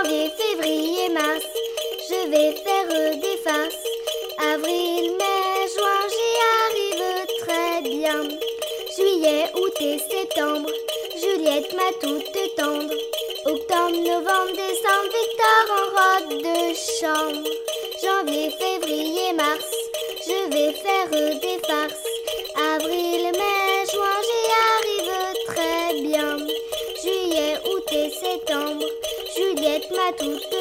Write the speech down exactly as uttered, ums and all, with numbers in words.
Janvier, février, mars, je vais faire des farces. Avril, mai, juin, j'y arrive très bien. Juillet, août et septembre, Juliette m'a toute tendre. Octobre, novembre, décembre, Victor en robe de chambre. Janvier, février, mars, je vais faire des farces. Avril, mai, juin, j'y arrive très bien. Juillet, août et septembre, Juliette m'a toute